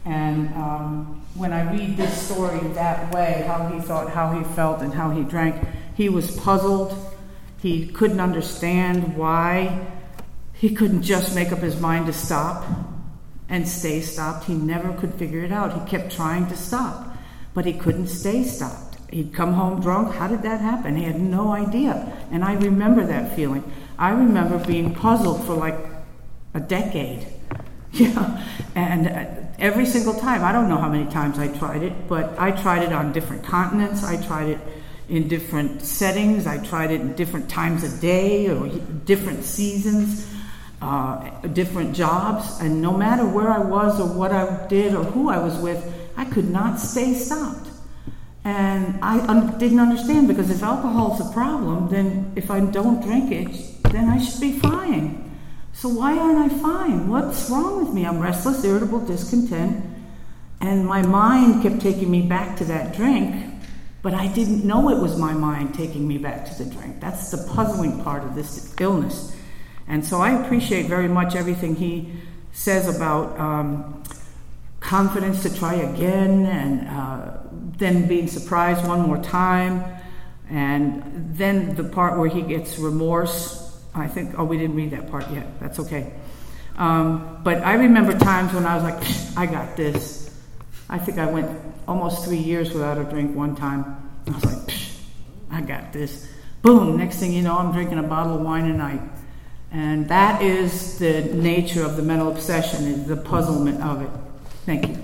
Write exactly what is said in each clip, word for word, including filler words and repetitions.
And um, when I read this story that way, how he thought, how he felt, and how he drank, he was puzzled. He couldn't understand why he couldn't just make up his mind to stop and stay stopped. He never could figure it out. He kept trying to stop, but he couldn't stay stopped. He'd come home drunk. How did that happen? He had no idea. And I remember that feeling. I remember being puzzled for like a decade. Yeah, and every single time, I don't know how many times I tried it, but I tried it on different continents. I tried it in different settings. I tried it in different times of day or different seasons, uh, different jobs. And no matter where I was or what I did or who I was with, I could not stay stopped. And I un- didn't understand, because if alcohol's a problem, then if I don't drink it, then I should be fine. So why aren't I fine? What's wrong with me? I'm restless, irritable, discontent. And my mind kept taking me back to that drink, but I didn't know it was my mind taking me back to the drink. That's the puzzling part of this illness. And so I appreciate very much everything he says about um, confidence to try again, and uh, then being surprised one more time, and then the part where he gets remorse. I think, oh, we didn't read that part yet. That's okay. Um, but I remember times when I was like, I got this. I think I went almost three years without a drink one time. I was like, I got this. Boom, next thing you know, I'm drinking a bottle of wine a night. And that is the nature of the mental obsession, is the puzzlement of it. Thank you.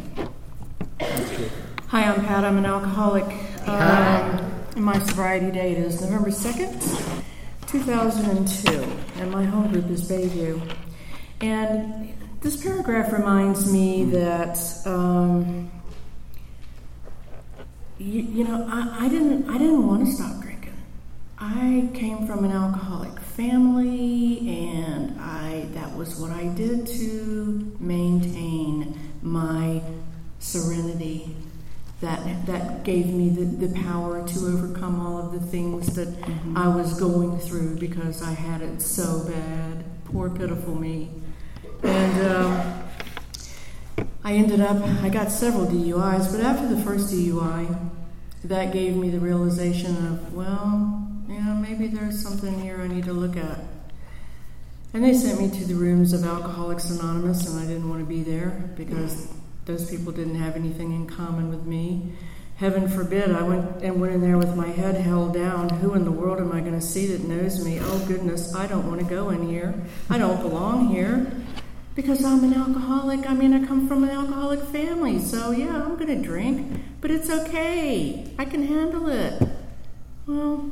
Hi, I'm Pat. I'm an alcoholic. Um, and my sobriety date is November second. two thousand two, and my home group is Bayview. And this paragraph reminds me that, um, you, you know, I, I didn't, I didn't want to stop drinking. I came from an alcoholic family, and I that was what I did to maintain my serenity. That that gave me the, the power to overcome all of the things that mm-hmm. I was going through, because I had it so bad. Poor, pitiful me. And um, I ended up, I got several D U Is, but after the first D U I, that gave me the realization of, well, you know, maybe there's something here I need to look at. And they sent me to the rooms of Alcoholics Anonymous, and I didn't want to be there, because those people didn't have anything in common with me. Heaven forbid, I went and went in there with my head held down. Who in the world am I going to see that knows me? Oh, goodness, I don't want to go in here. I don't belong here, because I'm an alcoholic. I mean, I come from an alcoholic family, so yeah, I'm going to drink, but it's okay. I can handle it. Well,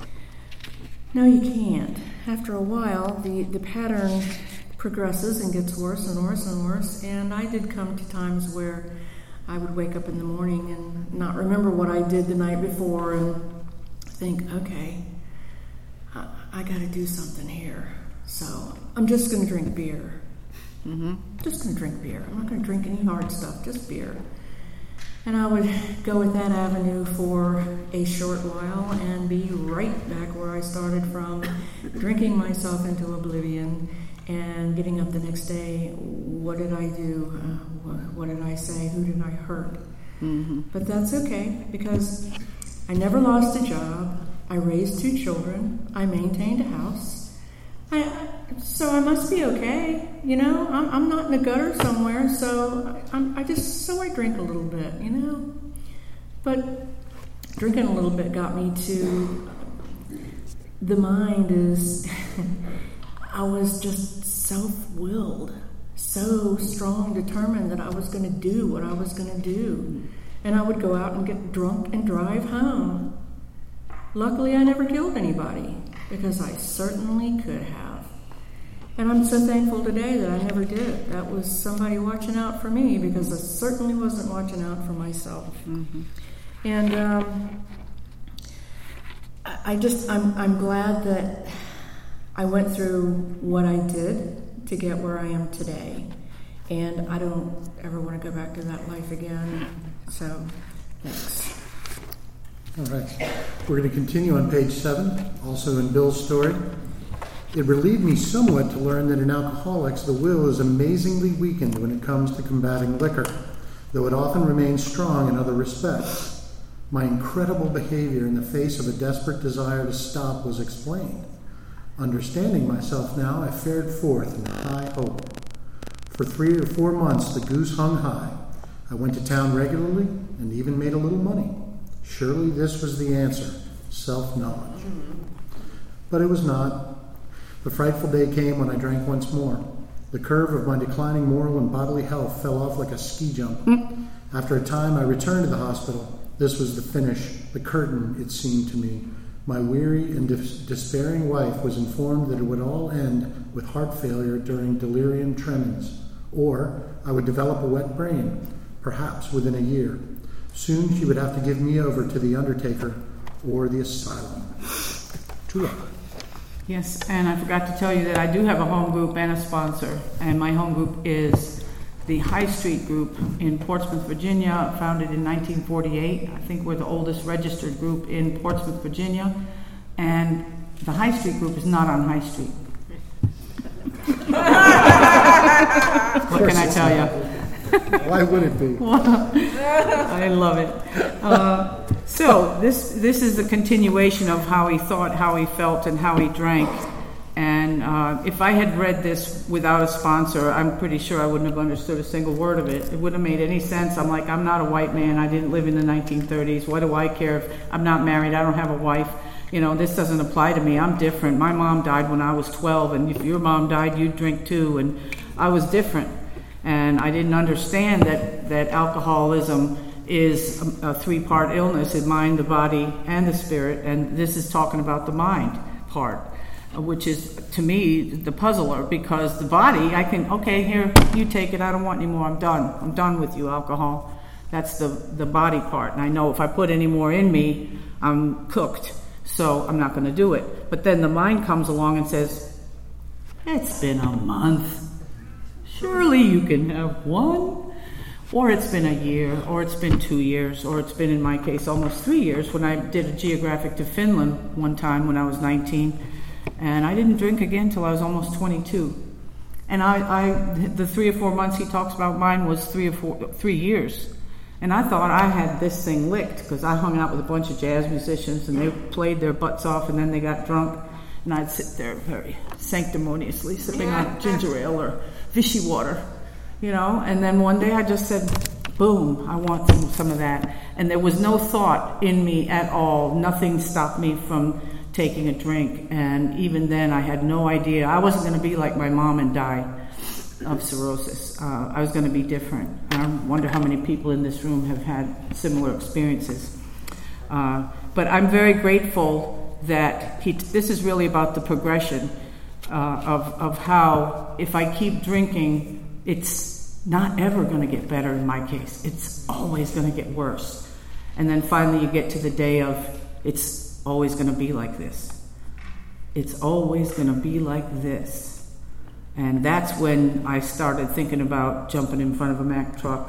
no, you can't. After a while, the, the pattern progresses and gets worse and worse and worse, and I did come to times where I would wake up in the morning and not remember what I did the night before and think, okay, I, I got to do something here, so I'm just going to drink beer. Mm-hmm. Just going to drink beer. I'm not going to drink any hard stuff, just beer. And I would go with that avenue for a short while and be right back where I started from, drinking myself into oblivion. And getting up the next day, what did I do? Uh, what, what did I say? Who did I hurt? Mm-hmm. But that's okay, because I never lost a job. I raised two children. I maintained a house. I, so I must be okay. You know, I'm, I'm not in a gutter somewhere. So I'm, I just so I drink a little bit. You know, but drinking a little bit got me to the mind is. I was just self-willed, so strong, determined that I was going to do what I was going to do. And I would go out and get drunk and drive home. Luckily, I never killed anybody, because I certainly could have. And I'm so thankful today that I never did. That was somebody watching out for me, because I certainly wasn't watching out for myself. Mm-hmm. And um, I just, I'm, I'm glad that I went through what I did to get where I am today, and I don't ever want to go back to that life again, so thanks. All right. We're going to continue on page seven, also in Bill's story. It relieved me somewhat to learn that in alcoholics, the will is amazingly weakened when it comes to combating liquor. though it often remained strong in other respects. My incredible behavior in the face of a desperate desire to stop was explained. Understanding myself now, I fared forth in high hope. For three or four months, the goose hung high. I went to town regularly and even made a little money. Surely this was the answer, self-knowledge. But it was not. The frightful day came when I drank once more. The curve of my declining moral and bodily health fell off like a ski jump. After a time, I returned to the hospital. This was the finish, the curtain, it seemed to me. My weary and dis- despairing wife was informed that it would all end with heart failure during delirium tremens, or I would develop a wet brain, perhaps within a year. Soon she would have to give me over to the undertaker or the asylum. Tula. Yes, and I forgot to tell you that I do have a home group and a sponsor, and my home group is the High Street Group in Portsmouth, Virginia, founded in nineteen forty-eight. I think we're the oldest registered group in Portsmouth, Virginia, and the High Street Group is not on High Street. What can I tell you? Why would it be? I love it. Uh, so this this is the continuation of how he thought, how he felt, and how he drank. And uh, if I had read this without a sponsor, I'm pretty sure I wouldn't have understood a single word of it. It wouldn't have made any sense. I'm like, I'm not a white man. I didn't live in the nineteen thirties. What do I care if I'm not married? I don't have a wife. You know, this doesn't apply to me. I'm different. My mom died when I was twelve, and if your mom died, you'd drink too. And I was different. And I didn't understand that, that alcoholism is a, a three-part illness, the mind, the body, and the spirit. And this is talking about the mind part, which is, to me, the puzzler, because the body, I can, okay, here, you take it, I don't want any more, I'm done. I'm done with you, alcohol. That's the, the body part. And I know if I put any more in me, I'm cooked. So I'm not going to do it. But then the mind comes along and says, it's been a month. Surely you can have one. Or it's been a year, or it's been two years, or it's been, in my case, almost three years when I did a geographic to Finland one time when I was nineteen. And I didn't drink again till I was almost twenty-two. And I, I, the three or four months he talks about mine was three or four, three years. And I thought I had this thing licked because I hung out with a bunch of jazz musicians and they played their butts off and then they got drunk. And I'd sit there very sanctimoniously sipping on ginger ale or Vichy water, you know. And then one day I just said, boom, I want some, some of that. And there was no thought in me at all. Nothing stopped me from taking a drink. And even then I had no idea. I wasn't going to be like my mom and die of cirrhosis. Uh, I was going to be different. I wonder how many people in this room have had similar experiences. Uh, but I'm very grateful that he, this is really about the progression uh, of, of how if I keep drinking, it's not ever going to get better in my case. It's always going to get worse. And then finally you get to the day of it's always going to be like this. It's always going to be like this. And that's when I started thinking about jumping in front of a Mack truck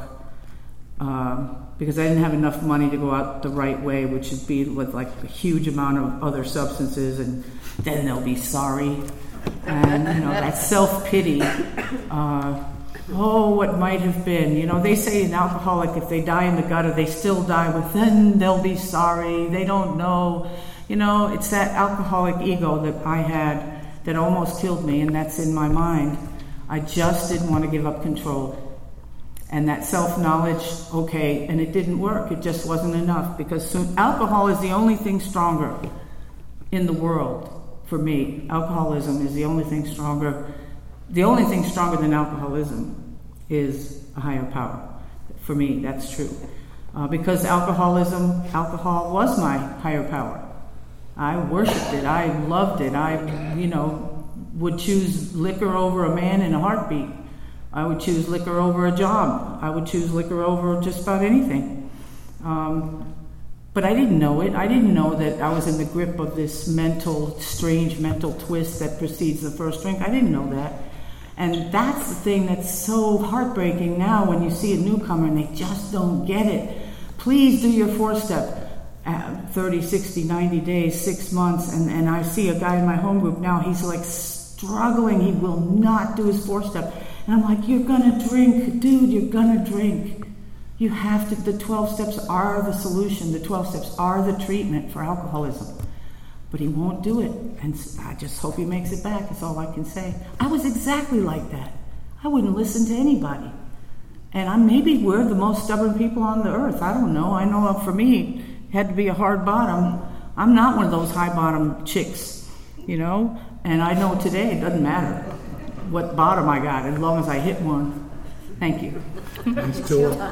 um, because I didn't have enough money to go out the right way, which would be with like a huge amount of other substances, and then they'll be sorry. And, you know, that self-pity. Uh, oh, what might have been. You know, they say an alcoholic, if they die in the gutter, they still die with, then they'll be sorry. They don't know. You know, it's that alcoholic ego that I had that almost killed me, and that's in my mind. I just didn't want to give up control. And that self-knowledge, okay, and it didn't work. It just wasn't enough, because soon, alcohol is the only thing stronger in the world for me. Alcoholism is the only thing stronger. The only thing stronger than alcoholism is a higher power. For me, that's true. Uh, because alcoholism, alcohol was my higher power. I worshipped it. I loved it. I, you know, would choose liquor over a man in a heartbeat. I would choose liquor over a job. I would choose liquor over just about anything. Um, but I didn't know it. I didn't know that I was in the grip of this mental, strange mental twist that precedes the first drink. I didn't know that. And that's the thing that's so heartbreaking now when you see a newcomer and they just don't get it. Please do your four-step. Uh, thirty, sixty, ninety days, six months, and, and I see a guy in my home group now, he's like struggling, he will not do his four-step. And I'm like, you're gonna drink, dude, you're gonna drink. You have to, the twelve steps are the solution. The twelve steps are the treatment for alcoholism. But he won't do it. And I just hope he makes it back. That's all I can say. I was exactly like that. I wouldn't listen to anybody. And I, maybe we're the most stubborn people on the earth. I don't know. I know for me, it had to be a hard bottom. I'm not one of those high bottom chicks, you know? And I know today it doesn't matter what bottom I got as long as I hit one. Thank you. Thanks, Tula.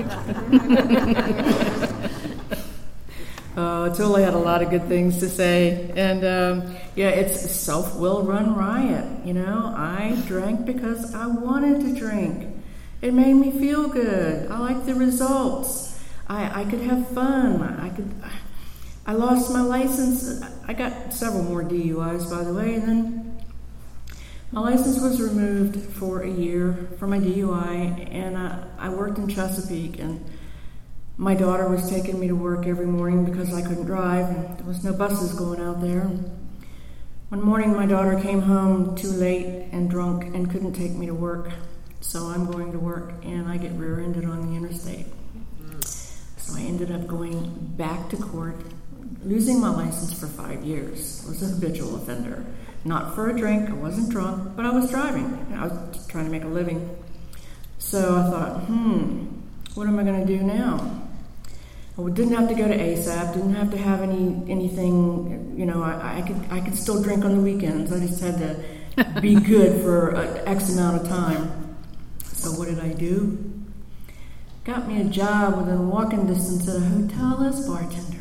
Uh, Tula had a lot of good things to say. And um, yeah, it's self-will run riot. You know, I drank because I wanted to drink. It made me feel good. I liked the results. I, I could have fun. I could. I lost my license. I got several more D U Is, by the way, and then my license was removed for a year for my D U I, and I, I worked in Chesapeake, and my daughter was taking me to work every morning because I couldn't drive, and there was no buses going out there. One morning, my daughter came home too late and drunk and couldn't take me to work, so I'm going to work, and I get rear-ended on the interstate. So I ended up going back to court, losing my license for five years. I was a habitual offender. Not for a drink, I wasn't drunk, but I was driving. I was just trying to make a living. So I thought, hmm, what am I going to do now? I didn't have to go to A S A P, didn't have to have any anything, you know, I, I could I could still drink on the weekends. I just had to be good for a, X amount of time. So what did I do? Got me a job within walking distance at a hotel as bartender.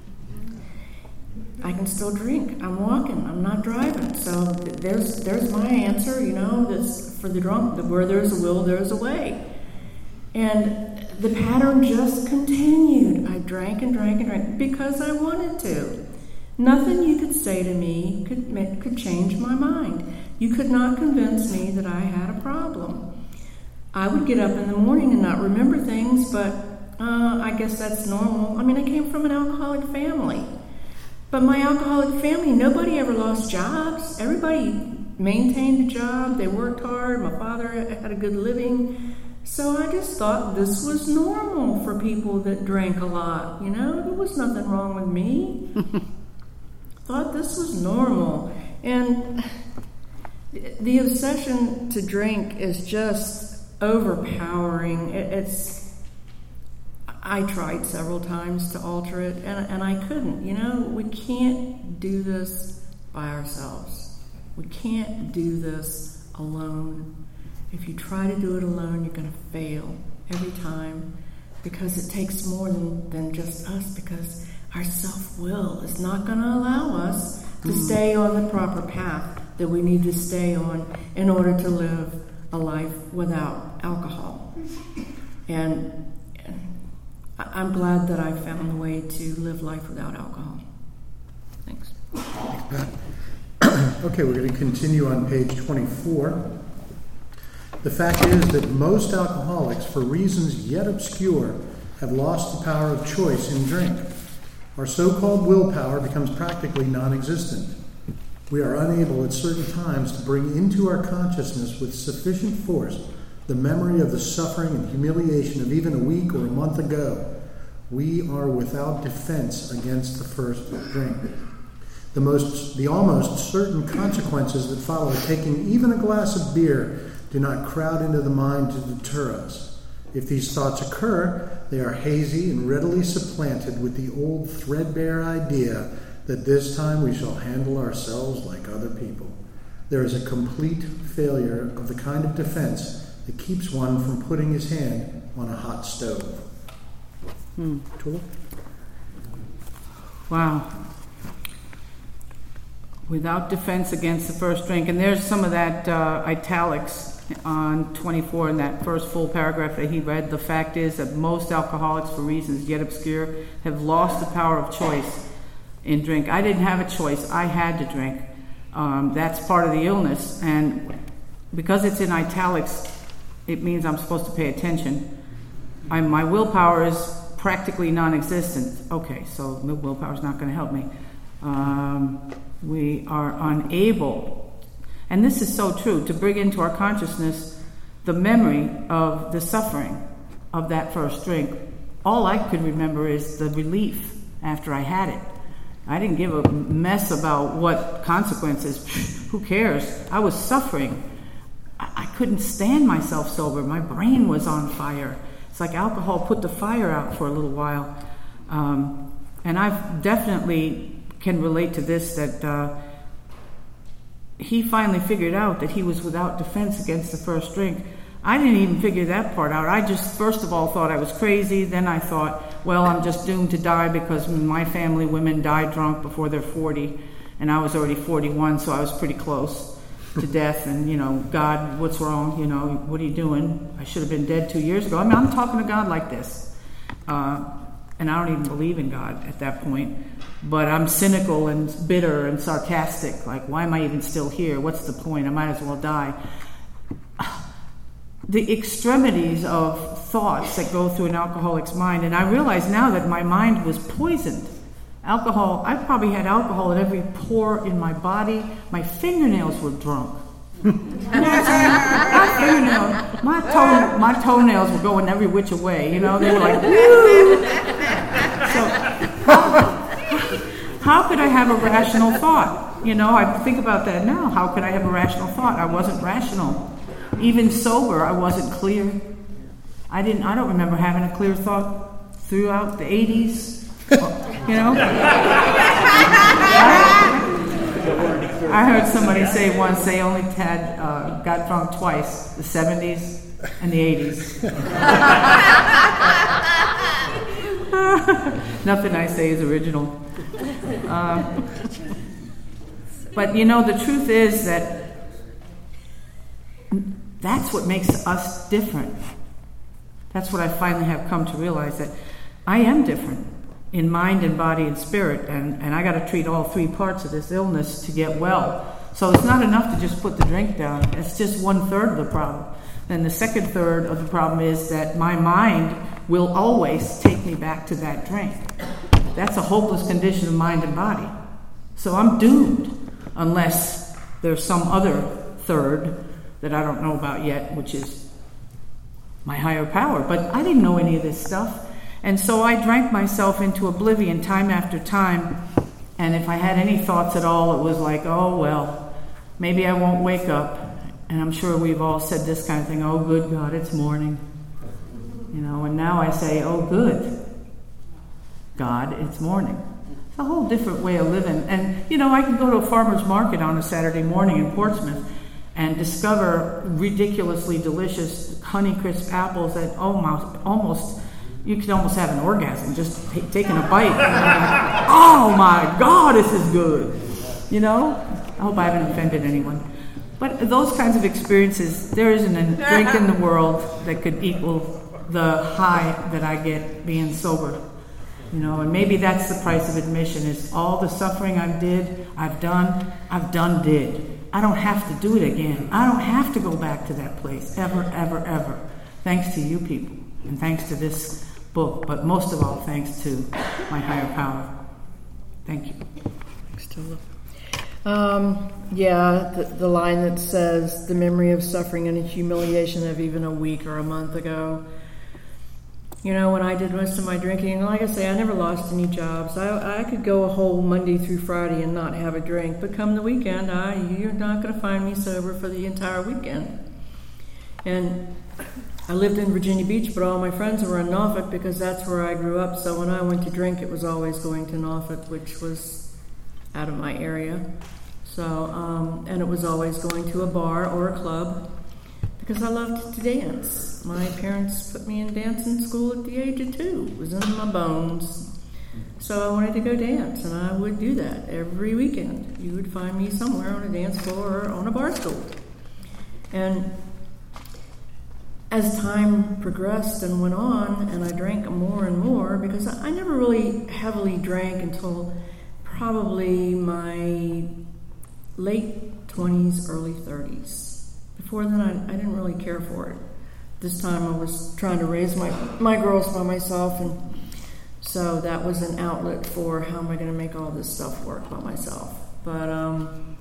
I can still drink. I'm walking. I'm not driving. So there's there's my answer. You know, this for the drunk. Where there's a will, there's a way. And the pattern just continued. I drank and drank and drank because I wanted to. Nothing you could say to me could make, could change my mind. You could not convince me that I had a problem. I would get up in the morning and not remember things, but uh, I guess that's normal. I mean, I came from an alcoholic family. But my alcoholic family, nobody ever lost jobs. Everybody maintained a job. They worked hard. My father had a good living. So I just thought this was normal for people that drank a lot. You know, there was nothing wrong with me. Thought this was normal. And the obsession to drink is just overpowering. It, it's, I tried several times to alter it, and, and I couldn't. You know, we can't do this by ourselves. We can't do this alone. If you try to do it alone, you're going to fail every time, because it takes more than, than just us, because our self-will is not going to allow us to mm. stay on the proper path that we need to stay on in order to live a life without alcohol. And I'm glad that I found the way to live life without alcohol. Thanks. Thanks, Pat. Okay, we're going to continue on page twenty-four. The fact is that most alcoholics, for reasons yet obscure, have lost the power of choice in drink. Our so-called willpower becomes practically non-existent. We are unable at certain times to bring into our consciousness with sufficient force the memory of the suffering and humiliation of even a week or a month ago. We are without defense against the first drink. The most, the almost certain consequences that follow taking even a glass of beer do not crowd into the mind to deter us. If these thoughts occur, they are hazy and readily supplanted with the old threadbare idea that this time we shall handle ourselves like other people. There is a complete failure of the kind of defense that keeps one from putting his hand on a hot stove. Hmm. Tula? Wow. Without defense against the first drink. And there's some of that uh, italics on twenty-four in that first full paragraph that he read. The fact is that most alcoholics, for reasons yet obscure, have lost the power of choice in drink. I didn't have a choice. I had to drink. Um, that's part of the illness. And because it's in italics, it means I'm supposed to pay attention. I, my willpower is practically non-existent. Okay, so the willpower is not going to help me. Um, we are unable, and this is so true, to bring into our consciousness the memory of the suffering of that first drink. all I could remember is the relief after I had it. I didn't give a mess about what consequences. Who cares? I was suffering. I, I couldn't stand myself sober. My brain was on fire. It's like alcohol put the fire out for a little while. Um, and I definitely can relate to this, that uh, he finally figured out that he was without defense against the first drink. I didn't even figure that part out. I just, first of all, thought I was crazy. Then I thought, well, I'm just doomed to die because in my family, women die drunk before they're forty. And I was already forty-one, so I was pretty close to death. And, you know, God, what's wrong? You know, what are you doing? I should have been dead two years ago. I mean, I'm talking to God like this. Uh, and I don't even believe in God at that point. But I'm cynical and bitter and sarcastic. Like, why am I even still here? What's the point? I might as well die. The extremities of thoughts that go through an alcoholic's mind. And I realize now that my mind was poisoned. Alcohol, I probably had alcohol at every pore in my body. My fingernails were drunk. my fingernails, my, toe, my toenails were going every which way. You know, they were like, woo! So, how, how could I have a rational thought? You know, I think about that now. How could I have a rational thought? I wasn't rational. Even sober, I wasn't clear. I didn't. I don't remember having a clear thought throughout the eighties. You know. I, I heard somebody say once they only had uh, got drunk twice: the seventies and the eighties. Nothing I say is original. Uh, but you know, the truth is that. That's what makes us different. That's what I finally have come to realize, that I am different in mind and body and spirit, and, and I got to treat all three parts of this illness to get well. So it's not enough to just put the drink down. It's just one third of the problem. Then the second third of the problem is that my mind will always take me back to that drink. That's a hopeless condition of mind and body. So I'm doomed unless there's some other third that I don't know about yet, which is my higher power. But I didn't know any of this stuff. And so I drank myself into oblivion time after time. And if I had any thoughts at all, it was like, oh, well, maybe I won't wake up. And I'm sure we've all said this kind of thing, oh, good God, it's morning. You know, and now I say, oh, good God, it's morning. It's a whole different way of living. And, you know, I can go to a farmer's market on a Saturday morning in Portsmouth and discover ridiculously delicious Honeycrisp apples that almost, almost you can almost have an orgasm just t- taking a bite. Like, oh my God, this is good. You know? I hope I haven't offended anyone. But those kinds of experiences, there isn't a drink in the world that could equal the high that I get being sober. You know, and maybe that's the price of admission, is all the suffering I did, I've done, I've done did. I don't have to do it again. I don't have to go back to that place ever, ever, ever. Thanks to you people, and thanks to this book, but most of all, thanks to my higher power. Thank you. Thanks, Tola. Um, yeah, the, the line that says, the memory of suffering and humiliation of even a week or a month ago. You know, when I did most of my drinking, like I say, I never lost any jobs. I, I could go a whole Monday through Friday and not have a drink, but come the weekend, I, you're not going to find me sober for the entire weekend. And I lived in Virginia Beach, but all my friends were in Norfolk because that's where I grew up. So when I went to drink, it was always going to Norfolk, which was out of my area. So, um, and it was always going to a bar or a club, because I loved to dance. My parents put me in dancing school at the age of two. It was in my bones. So I wanted to go dance, and I would do that every weekend. You would find me somewhere on a dance floor or on a bar stool. And as time progressed and went on, and I drank more and more, because I never really heavily drank until probably my late twenties, early thirties. Before then, I, I didn't really care for it. This time, I was trying to raise my, my girls by myself, and so that was an outlet for how am I going to make all this stuff work by myself. But um,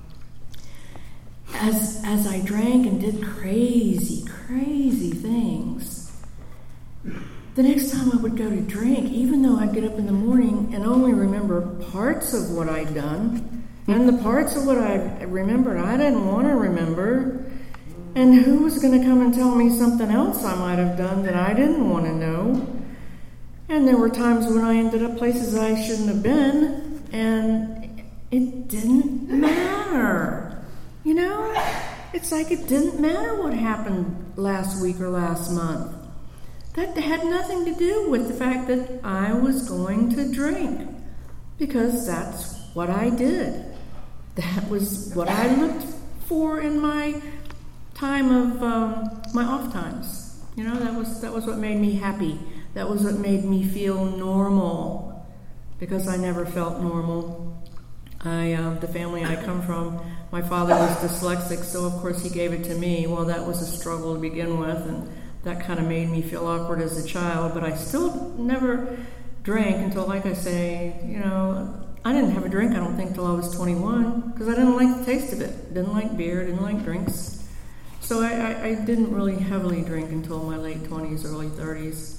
as as I drank and did crazy, crazy things, the next time I would go to drink, even though I'd get up in the morning and only remember parts of what I'd done, and the parts of what I remembered I didn't want to remember, and who was going to come and tell me something else I might have done that I didn't want to know? And there were times when I ended up places I shouldn't have been, and it didn't matter. You know? It's like it didn't matter what happened last week or last month. That had nothing to do with the fact that I was going to drink, because that's what I did. That was what I looked for in my time of um, my off times. You know, that was that was what made me happy. That was what made me feel normal, because I never felt normal. I uh, the family I come from, my father was dyslexic, so of course he gave it to me. Well, that was a struggle to begin with, and that kind of made me feel awkward as a child, but I still never drank until, like I say, you know, I didn't have a drink, I don't think, till I was twenty-one, because I didn't like the taste of it. Didn't like beer, didn't like drinks. So I, I, I didn't really heavily drink until my late twenties, early thirties.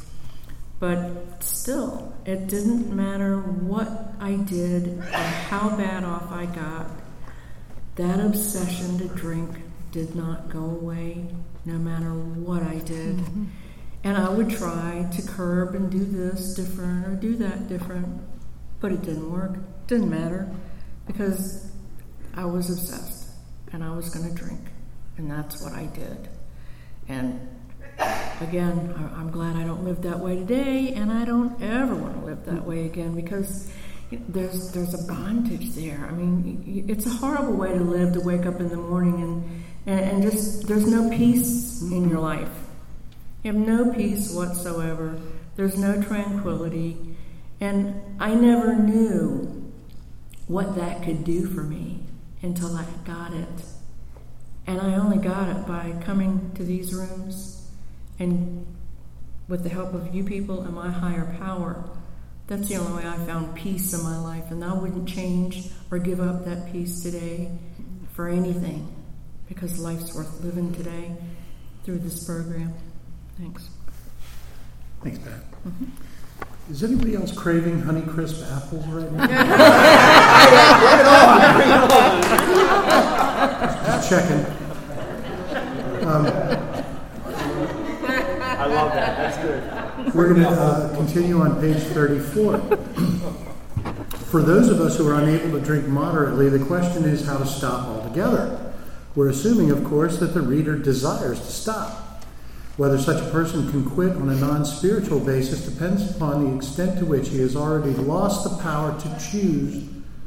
But still, it didn't matter what I did or how bad off I got. That obsession to drink did not go away, no matter what I did. Mm-hmm. And I would try to curb and do this different or do that different, but it didn't work. It didn't matter, because I was obsessed and I was going to drink, and that's what I did. And again, I'm glad I don't live that way today, and I don't ever want to live that way again, because there's there's a bondage there. I mean, it's a horrible way to live, to wake up in the morning and And, and just, there's no peace in your life. You have no peace whatsoever. There's no tranquility. And I never knew what that could do for me until I got it. And I only got it by coming to these rooms and with the help of you people and my higher power. That's the only way I found peace in my life. And I wouldn't change or give up that peace today for anything, because life's worth living today through this program. Thanks. Thanks, Pat. Mm-hmm. Is anybody else craving Honeycrisp apples right now? Just checking. Um, I love that. That's good. We're going to uh, continue on page thirty-four. For those of us who are unable to drink moderately, the question is how to stop altogether. We're assuming, of course, that the reader desires to stop. Whether such a person can quit on a non-spiritual basis depends upon the extent to which he has already lost the power to choose.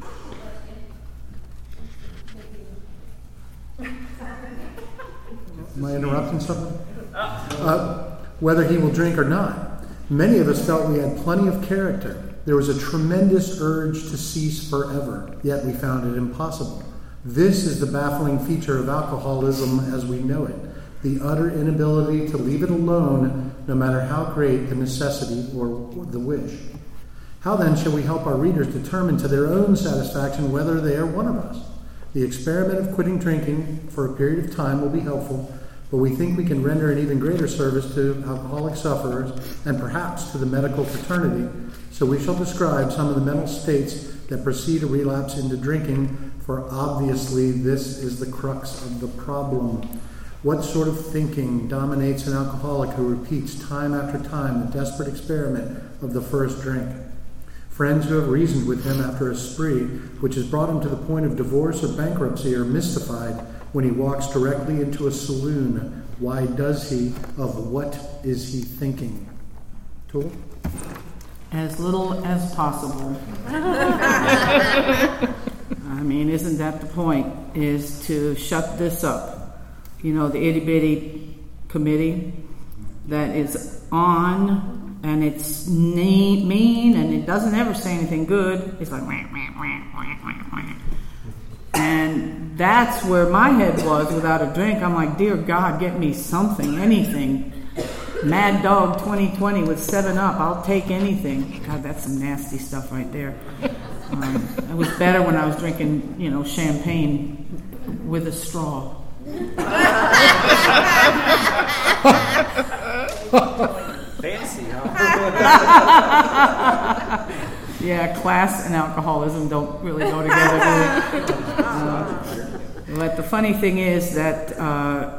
Am I interrupting something? Uh, whether he will drink or not. Many of us felt we had plenty of character. There was a tremendous urge to cease forever, yet we found it impossible. This is the baffling feature of alcoholism as we know it, the utter inability to leave it alone, no matter how great the necessity or the wish. How then shall we help our readers determine to their own satisfaction whether they are one of us? The experiment of quitting drinking for a period of time will be helpful, but we think we can render an even greater service to alcoholic sufferers and perhaps to the medical fraternity. So we shall describe some of the mental states that precede a relapse into drinking, for obviously this is the crux of the problem. What sort of thinking dominates an alcoholic who repeats time after time the desperate experiment of the first drink? Friends who have reasoned with him after a spree, which has brought him to the point of divorce or bankruptcy, are mystified when he walks directly into a saloon. Why does he? Of what is he thinking? Tool? As little as possible. I mean, isn't that the point? Is to shut this up. You know, the itty bitty committee that is on, and it's mean, and it doesn't ever say anything good. It's like, wah, wah, wah, wah, wah, wah. And that's where my head was without a drink. I'm like, dear God, get me something, anything. Mad Dog twenty twenty with seven up, I'll take anything. God, that's some nasty stuff right there. Um, it was better when I was drinking, you know, champagne with a straw. Fancy, huh? Yeah, class and alcoholism don't really go together, do they? Uh, but the funny thing is that uh,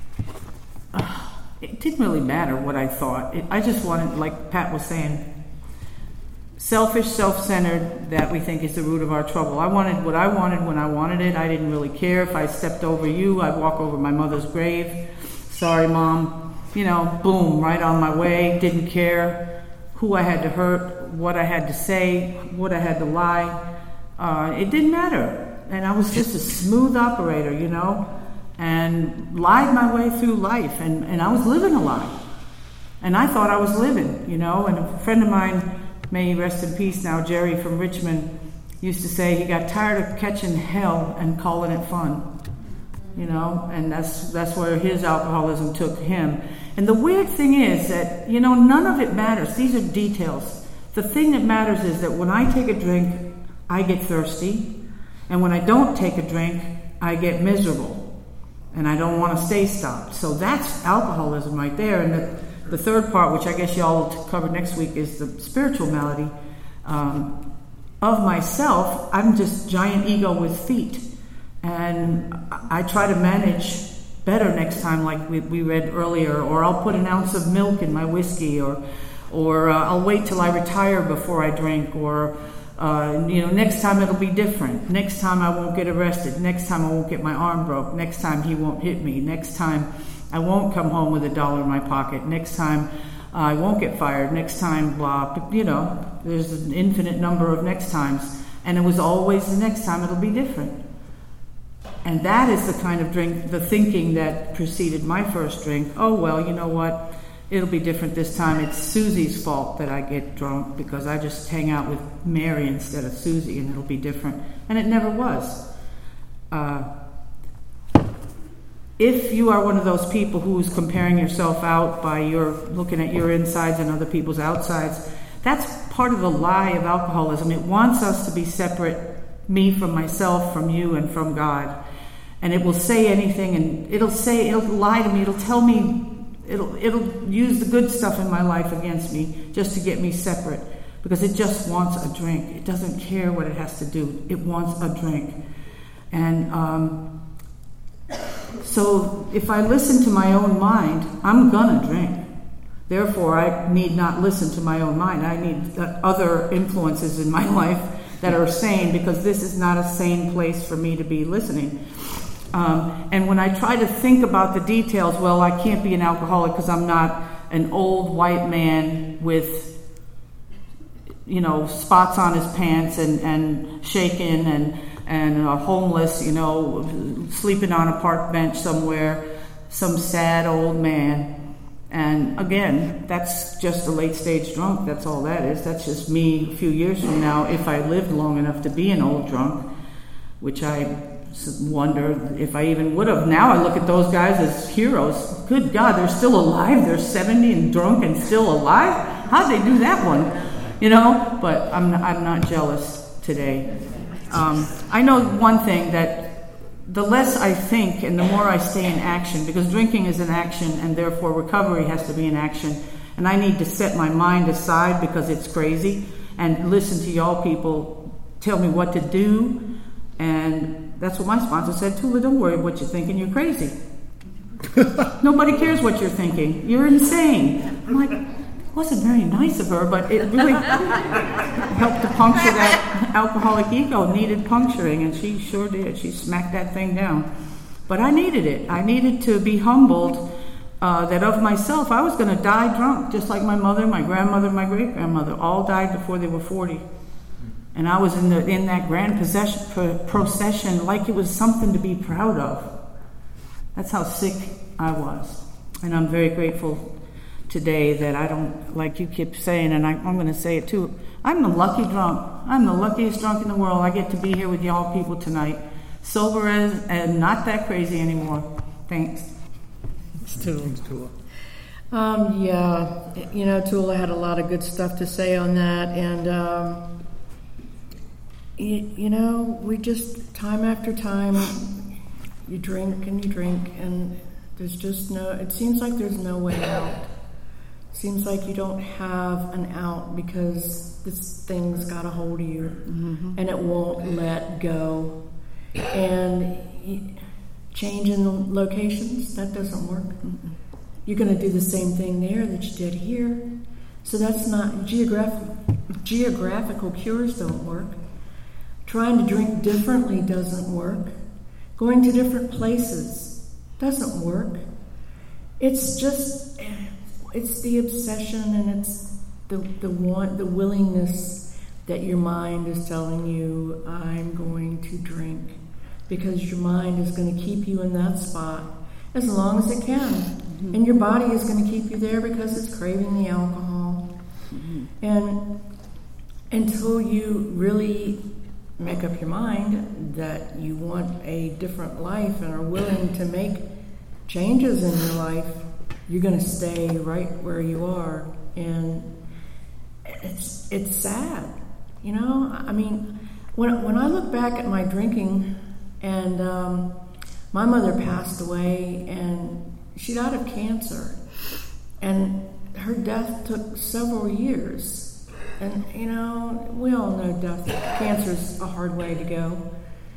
uh, it didn't really matter what I thought. It, I just wanted, like Pat was saying, selfish, self-centered, that we think is the root of our trouble. I wanted what I wanted when I wanted it. I didn't really care. If I stepped over you, I'd walk over my mother's grave. Sorry, Mom. You know, boom, right on my way. Didn't care who I had to hurt, what I had to say, what I had to lie. Uh, it didn't matter. And I was just a smooth operator, you know, and lied my way through life. And, and I was living a lie. And I thought I was living, you know. And a friend of mine, may he rest in peace now, Jerry from Richmond, used to say he got tired of catching hell and calling it fun, you know, and that's that's where his alcoholism took him. And the weird thing is that, you know, none of it matters. These are details. The thing that matters is that when I take a drink, I get thirsty, and when I don't take a drink, I get miserable, and I don't want to stay stopped. So that's alcoholism right there. And the The third part, which I guess y'all will cover next week, is the spiritual malady. Um, of myself, I'm just giant ego with feet. And I try to manage better next time, like we, we read earlier, or I'll put an ounce of milk in my whiskey, or or uh, I'll wait till I retire before I drink, or uh, you know, next time it'll be different. Next time I won't get arrested. Next time I won't get my arm broke. Next time he won't hit me. Next time I won't come home with a dollar in my pocket. Next time uh, I won't get fired. Next time, blah, you know, there's an infinite number of next times. And it was always the next time it'll be different. And that is the kind of drink, the thinking that preceded my first drink. Oh, well, you know what? It'll be different this time. It's Susie's fault that I get drunk because I just hang out with Mary instead of Susie, and it'll be different. And it never was. Uh, If you are one of those people who's comparing yourself out by your looking at your insides and other people's outsides, that's part of the lie of alcoholism. It wants us to be separate, me from myself, from you, and from God. And it will say anything, and it'll say, it'll lie to me, it'll tell me, it'll it'll use the good stuff in my life against me just to get me separate, because it just wants a drink. It doesn't care what it has to do. It wants a drink. And um So if I listen to my own mind, I'm gonna drink. Therefore, I need not listen to my own mind. I need other influences in my life that are sane, because this is not a sane place for me to be listening. Um, and when I try to think about the details, well, I can't be an alcoholic because I'm not an old white man with, you know, spots on his pants and, and shaking and and uh, homeless, you know, sleeping on a park bench somewhere, some sad old man. And again, that's just a late stage drunk. That's all that is. That's just me a few years from now, if I lived long enough to be an old drunk, which I wonder if I even would have. Now I look at those guys as heroes. Good God, they're still alive. They're seventy and drunk and still alive. How'd they do that one? You know, but I'm not, I'm not jealous today. Um, I know one thing, that the less I think and the more I stay in action, because drinking is an action and therefore recovery has to be an action, and I need to set my mind aside because it's crazy and listen to y'all people tell me what to do. And that's what my sponsor said, Tula, don't worry what you're thinking, you're crazy. Nobody cares what you're thinking, you're insane. I'm like, it wasn't very nice of her, but it really helped to puncture that alcoholic ego. Needed puncturing, and she sure did. She smacked that thing down. But I needed it. I needed to be humbled uh, that of myself, I was going to die drunk, just like my mother, my grandmother, my great-grandmother, all died before they were forty. And I was in the in that grand possession, pro- procession like it was something to be proud of. That's how sick I was. And I'm very grateful today that I don't, like you keep saying, and I, I'm going to say it too, I'm the lucky drunk. I'm the luckiest drunk in the world. I get to be here with y'all people tonight, sober as, and not that crazy anymore. Thanks. Thanks, Tula. Um, yeah, you know, Tula had a lot of good stuff to say on that, and um, you, you know, we just, time after time, you drink and you drink, and there's just no, it seems like there's no way out. Seems like you don't have an out because this thing's got a hold of you, mm-hmm. and it won't let go. And changing locations, that doesn't work. Mm-mm. You're going to do the same thing there that you did here. So that's not, geographic, geographical cures don't work. Trying to drink differently doesn't work. Going to different places doesn't work. It's just, it's the obsession, and it's the the want, the willingness that your mind is telling you, I'm going to drink, because your mind is going to keep you in that spot as long as it can, mm-hmm. and your body is going to keep you there because it's craving the alcohol, mm-hmm. and until you really make up your mind that you want a different life and are willing to make changes in your life, you're going to stay right where you are. And it's it's sad, you know. I mean, when when I look back at my drinking, and um, my mother passed away, and she died of cancer, and her death took several years. And, you know, we all know death, cancer's a hard way to go.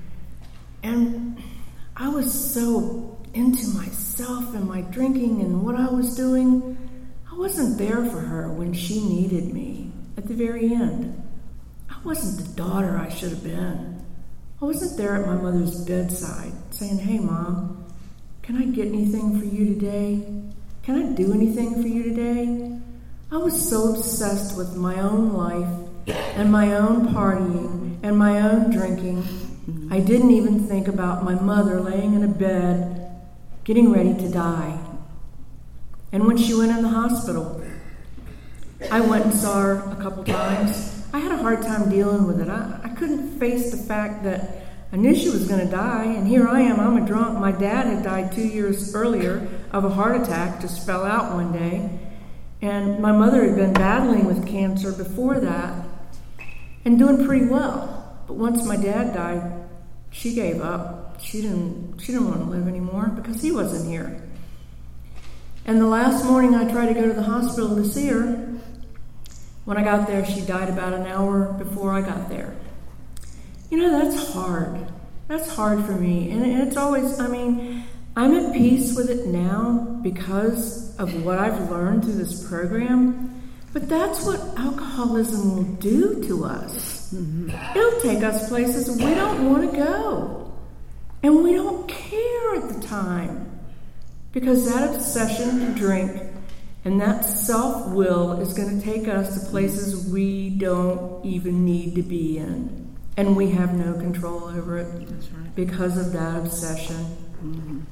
And I was so into myself and my drinking and what I was doing. I wasn't there for her when she needed me at the very end. I wasn't the daughter I should have been. I wasn't there at my mother's bedside saying, hey, Mom, can I get anything for you today? Can I do anything for you today? I was so obsessed with my own life and my own partying and my own drinking, I didn't even think about my mother laying in a bed, getting ready to die. And when she went in the hospital, I went and saw her a couple times. I had a hard time dealing with it. I, I couldn't face the fact that I knew she was going to die, and here I am, I'm a drunk. My dad had died two years earlier of a heart attack, just fell out one day. And my mother had been battling with cancer before that and doing pretty well. But once my dad died, she gave up. She didn't she didn't want to live anymore because he wasn't here. And the last morning I tried to go to the hospital to see her. When I got there, she died about an hour before I got there. You know, that's hard. That's hard for me. And it's always, I mean, I'm at peace with it now because of what I've learned through this program, but that's what alcoholism will do to us. Mm-hmm. It'll take us places we don't want to go, and we don't care at the time, because that obsession to drink and that self-will is going to take us to places we don't even need to be in, and we have no control over it. That's right. Because of that obsession. Mm-hmm.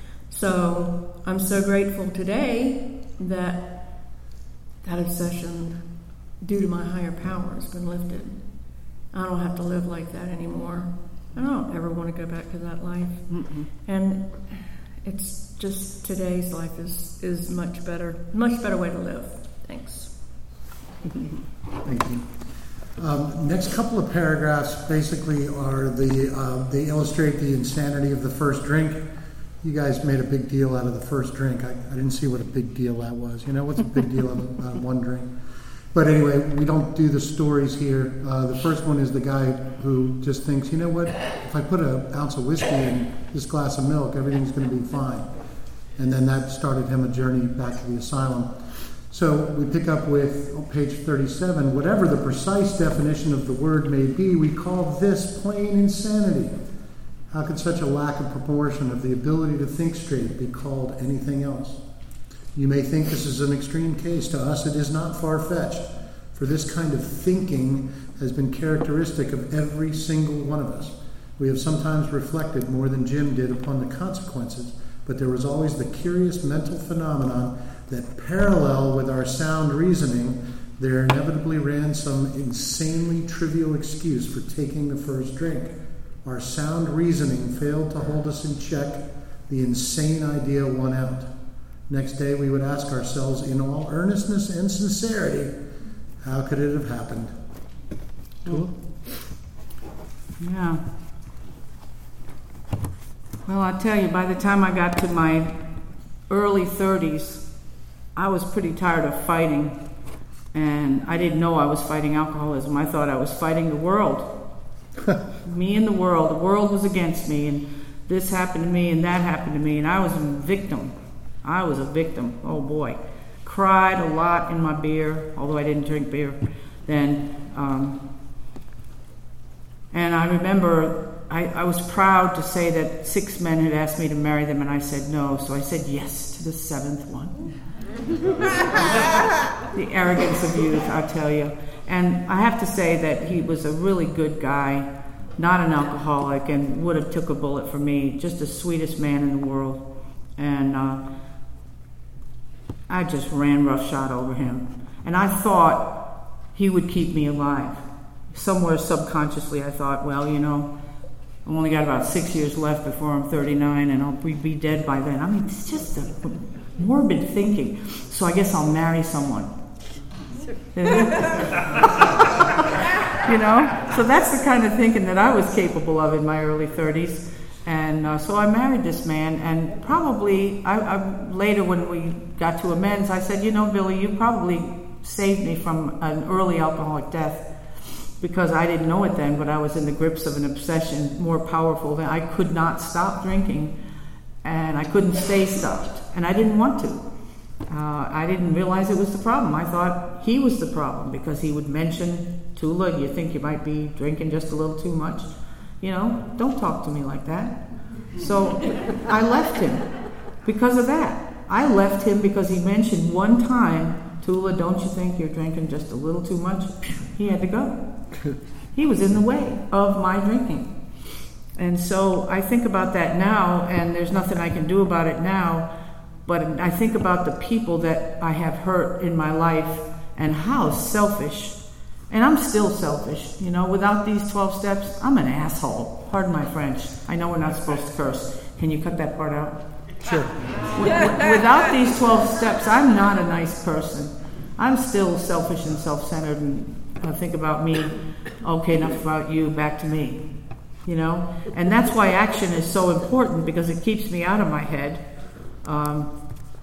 So I'm so grateful today that that obsession, due to my higher power, has been lifted. I don't have to live like that anymore. I don't ever want to go back to that life. Mm-mm. And it's just today's life is, is much better, much better way to live. Thanks. Thank you. Um, next couple of paragraphs basically are the uh, they illustrate the insanity of the first drink. You guys made a big deal out of the first drink. I, I didn't see what a big deal that was. You know, what's a big deal out of one drink? But anyway, we don't do the stories here. Uh, the first one is the guy who just thinks, you know what, if I put an ounce of whiskey in this glass of milk, everything's going to be fine. And then that started him a journey back to the asylum. So we pick up with on page thirty-seven, whatever the precise definition of the word may be, we call this plain insanity. How could such a lack of proportion of the ability to think straight be called anything else? You may think this is an extreme case. To us, it is not far-fetched, for this kind of thinking has been characteristic of every single one of us. We have sometimes reflected more than Jim did upon the consequences, but there was always the curious mental phenomenon that parallel with our sound reasoning, there inevitably ran some insanely trivial excuse for taking the first drink. Our sound reasoning failed to hold us in check. The insane idea won out. Next day we would ask ourselves in all earnestness and sincerity, how could it have happened? Cool? Yeah. Well, I'll tell you, by the time I got to my early thirties, I was pretty tired of fighting, and I didn't know I was fighting alcoholism. I thought I was fighting the world. Me and the world. The world was against me, and this happened to me, and that happened to me, and I was a victim. I was a victim. Oh boy. Cried a lot in my beer, although I didn't drink beer then. Um, and I remember I, I was proud to say that six men had asked me to marry them, and I said no, so I said yes to the seventh one. The arrogance of youth, I tell you. And I have to say that he was a really good guy, not an alcoholic, and would have took a bullet for me, just the sweetest man in the world. And uh, I just ran roughshod over him. And I thought he would keep me alive. Somewhere subconsciously I thought, well, you know, I've only got about six years left before I'm thirty-nine, and I'll be dead by then. I mean, it's just a morbid thinking. So I guess I'll marry someone. You know? So that's the kind of thinking that I was capable of in my early thirties. And uh, so I married this man, and probably, I, I later when we got to amends, I said, you know, Billy, you probably saved me from an early alcoholic death, because I didn't know it then, but I was in the grips of an obsession more powerful than I could not stop drinking, and I couldn't stay stopped, and I didn't want to. Uh, I didn't realize it was the problem. I thought he was the problem, because he would mention, Tula, you think you might be drinking just a little too much? You know, don't talk to me like that. So I left him because of that. I left him because he mentioned one time, Tula, don't you think you're drinking just a little too much? He had to go. He was in the way of my drinking. And so I think about that now, and there's nothing I can do about it now, but I think about the people that I have hurt in my life and how selfish. And I'm still selfish, you know. Without these twelve steps, I'm an asshole. Pardon my French. I know we're not supposed to curse. Can you cut that part out? Sure. Without these twelve steps, I'm not a nice person. I'm still selfish and self-centered, and I think about me. Okay, enough about you, back to me. You know? And that's why action is so important, because it keeps me out of my head. Um,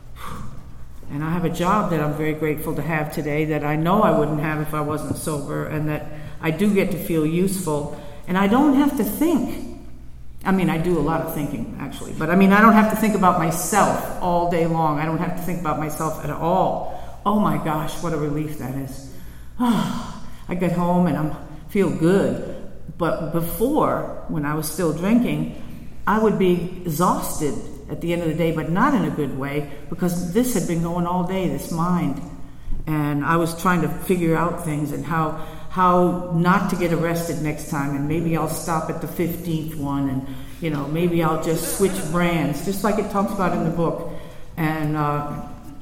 and I have a job that I'm very grateful to have today that I know I wouldn't have if I wasn't sober, and that I do get to feel useful. And I don't have to think. I mean, I do a lot of thinking, actually. But I mean, I don't have to think about myself all day long. I don't have to think about myself at all. Oh my gosh, what a relief that is. Oh, I get home and I feel good. But before, when I was still drinking, I would be exhausted at the end of the day, but not in a good way, because this had been going all day, this mind. And I was trying to figure out things and how how not to get arrested next time, and maybe I'll stop at the fifteenth one, and you know, maybe I'll just switch brands, just like it talks about in the book. And uh,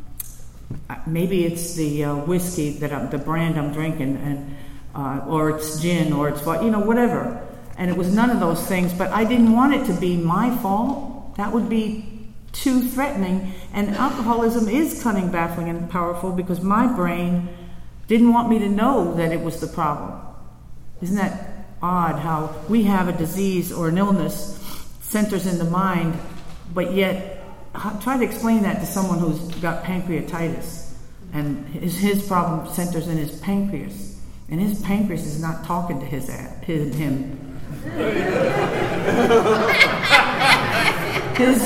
maybe it's the uh, whiskey that I'm, the brand I'm drinking, and uh, or it's gin, or it's, you know, whatever. And it was none of those things, but I didn't want it to be my fault. That would be too threatening. And alcoholism is cunning, baffling, and powerful, because my brain didn't want me to know that it was the problem. Isn't that odd how we have a disease or an illness centers in the mind, but yet try to explain that to someone who's got pancreatitis, and his, his problem centers in his pancreas, and his pancreas is not talking to his, his him. His,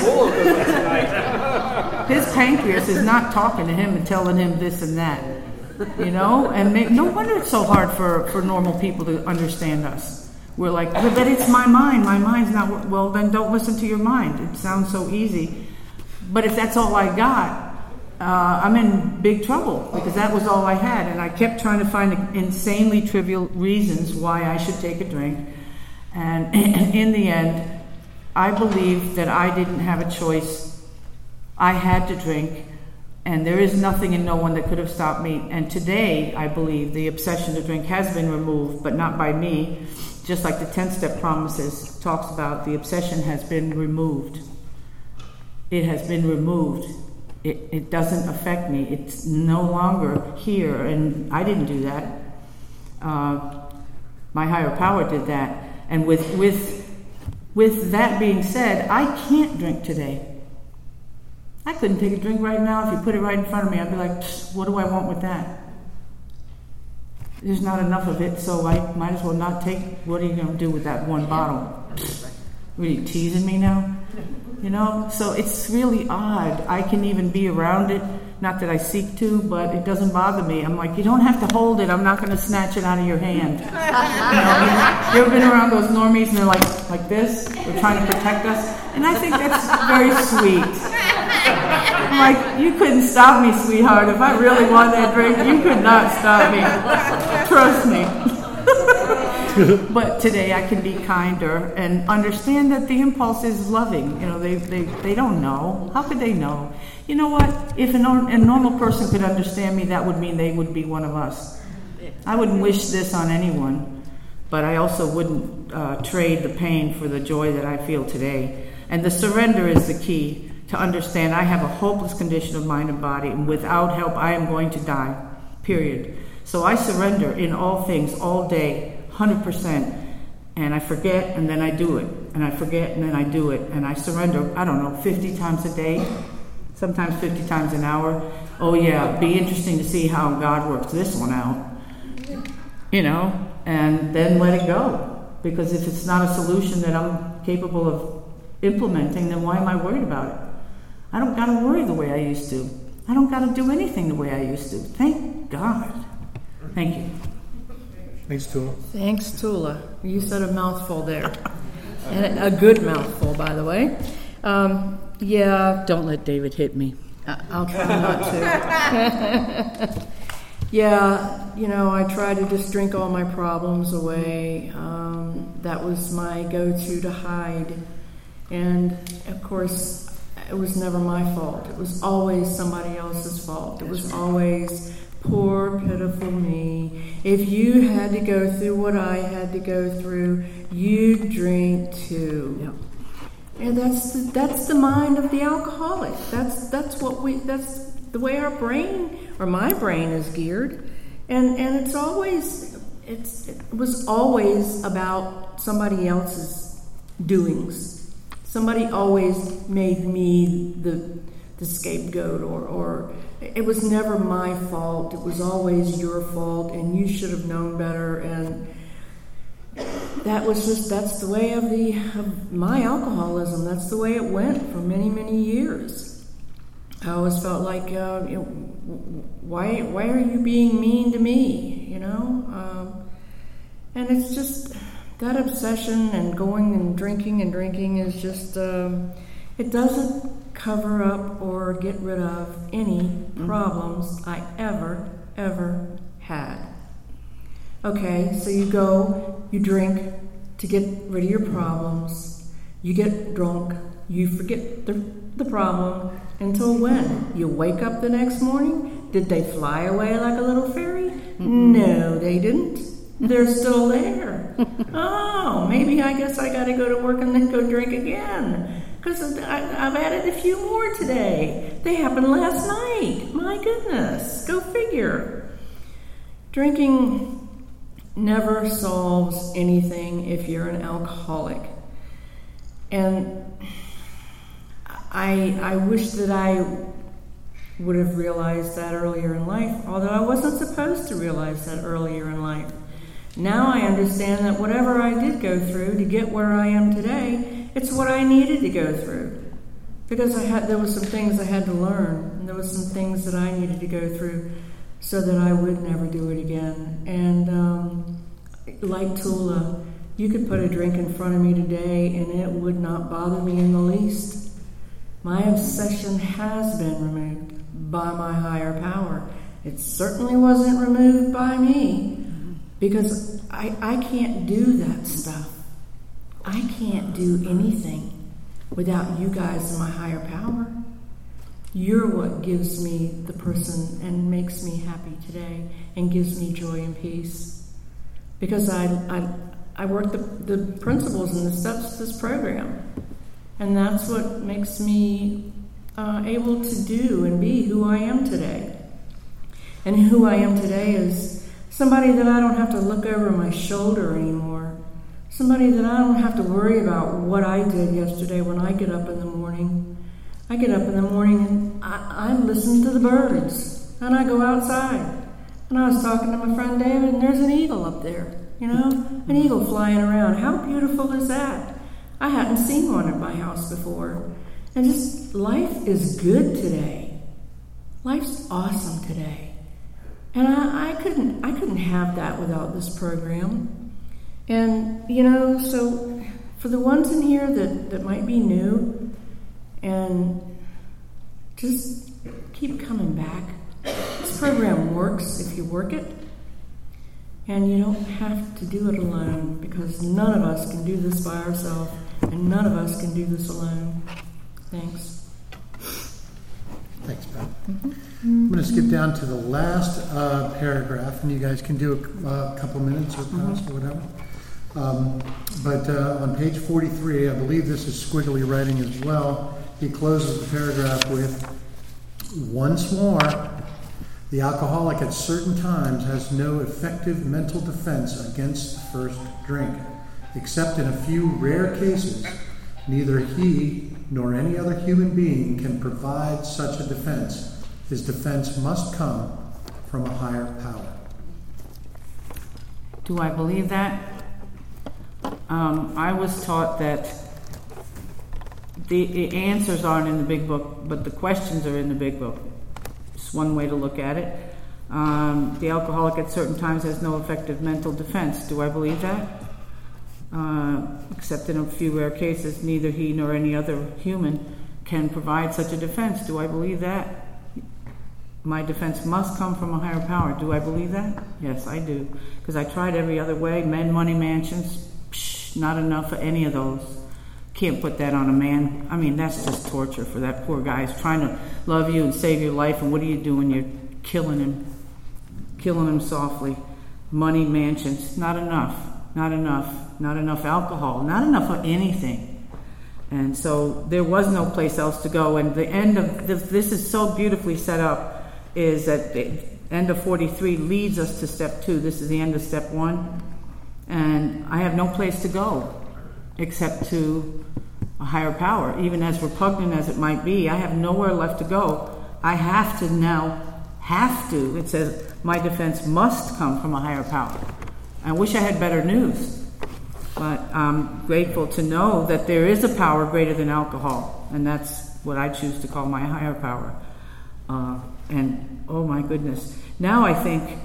his pancreas is not talking to him and telling him this and that, you know. And make, no wonder it's so hard for, for normal people to understand us. We're like, but it's my mind. My mind's not. Well, then don't listen to your mind. It sounds so easy. But if that's all I got, uh, I'm in big trouble, because that was all I had. And I kept trying to find insanely trivial reasons why I should take a drink. And in the end, I believed that I didn't have a choice. I had to drink, and there is nothing and no one that could have stopped me. And today, I believe the obsession to drink has been removed, but not by me. Just like the ten-step promises talks about, the obsession has been removed. It has been removed. It, it doesn't affect me. It's no longer here, and I didn't do that. Uh, my higher power did that. And with with with that being said, I can't drink today. I couldn't take a drink right now. If you put it right in front of me, I'd be like, what do I want with that? There's not enough of it, so I might as well not take. What are you going to do with that one bottle? Are you teasing me now? You know? So it's really odd. I can even be around it. Not that I seek to, but it doesn't bother me. I'm like, you don't have to hold it. I'm not going to snatch it out of your hand. You know, you ever been around those normies and they're like, like this? They're trying to protect us. And I think that's very sweet. I'm like, you couldn't stop me, sweetheart. If I really wanted that drink, you could not stop me. Trust me. But today I can be kinder and understand that the impulse is loving. You know, they, they, they don't know. How could they know? You know what? If a, norm, a normal person could understand me, that would mean they would be one of us. I wouldn't wish this on anyone, but I also wouldn't uh, trade the pain for the joy that I feel today. And the surrender is the key to understand I have a hopeless condition of mind and body, and without help I am going to die, period. So I surrender in all things, all day, one hundred percent. And I forget, and then I do it. And I forget, and then I do it. And I surrender, I don't know, fifty times a day, sometimes fifty times an hour. Oh yeah, it'd be interesting to see how God works this one out. You know, and then let it go. Because if it's not a solution that I'm capable of implementing, then why am I worried about it? I don't got to worry the way I used to. I don't got to do anything the way I used to. Thank God. Thank you. Thanks, Tula. Thanks, Tula. You said a mouthful there. And a good mouthful, by the way. Um, yeah. Don't let David hit me. I'll try not to. Yeah, you know, I tried to just drink all my problems away. Um, that was my go-to to hide. And, of course, it was never my fault. It was always somebody else's fault. It was always poor, pitiful me. If you had to go through what I had to go through, you'd drink too. Yep. And that's the, that's the mind of the alcoholic. That's that's what we that's the way our brain or my brain is geared. And and it's always it's it was always about somebody else's doings. Somebody always made me the the scapegoat, or, or it was never my fault. It was always your fault, and you should have known better. And that was just that's the way of the of my alcoholism. That's the way it went for many many years. I always felt like, uh, you know, why why are you being mean to me? You know, um, and it's just. That obsession and going and drinking and drinking is just, um, it doesn't cover up or get rid of any problems I ever, ever had. Okay, so you go, you drink to get rid of your problems, you get drunk, you forget the, the problem, until when? You wake up the next morning? Did they fly away like a little fairy? Mm-hmm. No, they didn't. They're still there. Oh, maybe I guess I got to go to work and then go drink again. Because I've added a few more today. They happened last night. My goodness. Go figure. Drinking never solves anything if you're an alcoholic. And I, I wish that I would have realized that earlier in life, although I wasn't supposed to realize that earlier in life. Now I understand that whatever I did go through to get where I am today, it's what I needed to go through. Because I had, there were some things I had to learn, and there were some things that I needed to go through so that I would never do it again. And um, like Tula, you could put a drink in front of me today and it would not bother me in the least. My obsession has been removed by my higher power. It certainly wasn't removed by me. Because I, I can't do that stuff. I can't do anything without you guys and my higher power. You're what gives me the person and makes me happy today and gives me joy and peace. Because I I, I work the, the principles and the steps of this program. And that's what makes me uh, able to do and be who I am today. And who I am today is somebody that I don't have to look over my shoulder anymore. Somebody that I don't have to worry about what I did yesterday when I get up in the morning. I get up in the morning and I, I listen to the birds, and I go outside. And I was talking to my friend David, and there's an eagle up there, you know, an eagle flying around. How beautiful is that? I hadn't seen one at my house before. And just, life is good today. Life's awesome today. And I, I couldn't I couldn't have that without this program. And, you know, so for the ones in here that, that might be new, and just keep coming back. This program works if you work it, and you don't have to do it alone, because none of us can do this by ourselves, and none of us can do this alone. Thanks. Thanks, Pat. Mm-hmm. I'm going to skip down to the last uh, paragraph, and you guys can do a uh, couple minutes or pause mm-hmm. or whatever. Um, but uh, on page forty-three, I believe this is squiggly writing as well, he closes the paragraph with, once more, the alcoholic at certain times has no effective mental defense against the first drink. Except in a few rare cases, neither he nor any other human being can provide such a defense. His defense must come from a higher power. Do I believe that? Um, I was taught that the, the answers aren't in the big book, but the questions are in the big book. It's one way to look at it. Um, the alcoholic at certain times has no effective mental defense. Do I believe that? Uh, except in a few rare cases, neither he nor any other human can provide such a defense. Do I believe that? My defense must come from a higher power. Do I believe that? Yes, I do. Because I tried every other way. Men, money, mansions. Psh, not enough for any of those. Can't put that on a man. I mean, that's just torture for that poor guy. He's trying to love you and save your life, and what are you doing? You're killing him. Killing him softly. Money, mansions. Not enough. Not enough. Not enough alcohol. Not enough of anything. And so there was no place else to go. And the end of this, this is so beautifully set up, is that the end of forty-three leads us to step two. This is the end of step one. And I have no place to go except to a higher power. Even as repugnant as it might be, I have nowhere left to go. I have to now, have to, it says, my defense must come from a higher power. I wish I had better news. But I'm grateful to know that there is a power greater than alcohol, and that's what I choose to call my higher power. Uh, and oh my goodness, now I think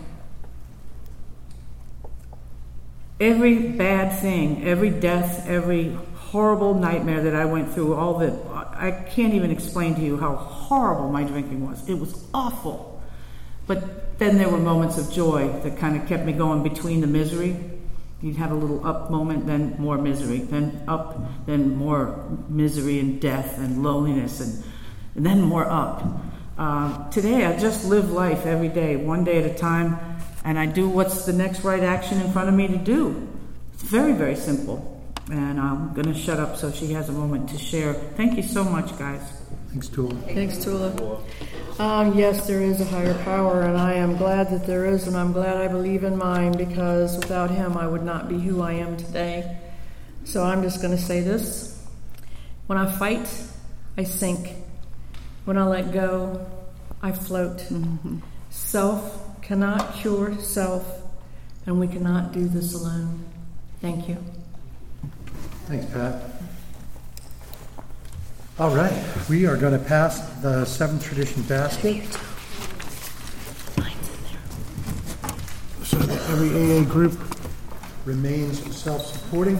every bad thing, every death, every horrible nightmare that I went through, all that, I can't even explain to you how horrible my drinking was. It was awful. But then there were moments of joy that kind of kept me going between the misery. You'd have a little up moment, then more misery, then up, then more misery and death and loneliness, and, and then more up. Uh, today, I just live life every day, one day at a time, and I do what's the next right action in front of me to do. It's very, very simple. And I'm going to shut up so she has a moment to share. Thank you so much, guys. Thanks, Tula. Thanks, Tula. Um, yes, there is a higher power, and I am glad that there is, and I'm glad I believe in mine, because without him I would not be who I am today. So I'm just going to say this. When I fight, I sink. When I let go, I float. Mm-hmm. Self cannot cure self, and we cannot do this alone. Thank you. Thanks, Pat. All right, we are going to pass the seventh tradition basket. So that every A A group remains self-supporting.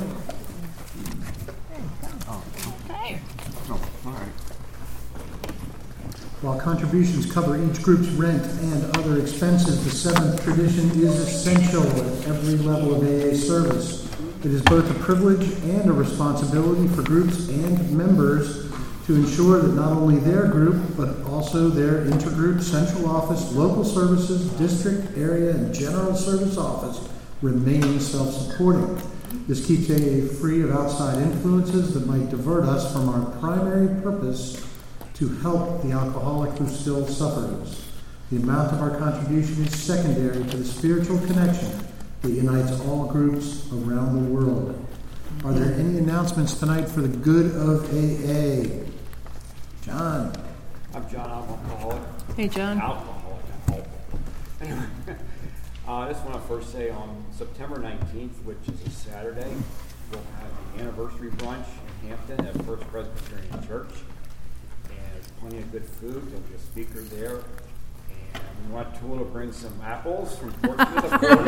Oh, okay. Oh, all right. While contributions cover each group's rent and other expenses, the seventh tradition is essential at every level of A A service. It is both a privilege and a responsibility for groups and members to ensure that not only their group, but also their intergroup, central office, local services, district, area, and general service office remain self-supporting. This keeps A A free of outside influences that might divert us from our primary purpose to help the alcoholic who still suffers. The amount of our contribution is secondary to the spiritual connection that unites all groups around the world. Are there any announcements tonight for the good of A A? John. I'm John, I'm alcoholic. Hey, John. Alcoholic, alcoholic. Anyway, uh, I just want to first say on September nineteenth, which is a Saturday, we'll have the anniversary brunch in Hampton at First Presbyterian Church. And there's plenty of good food. There'll be a speaker there. And we want Tool to bring some apples from Portsmouth. Because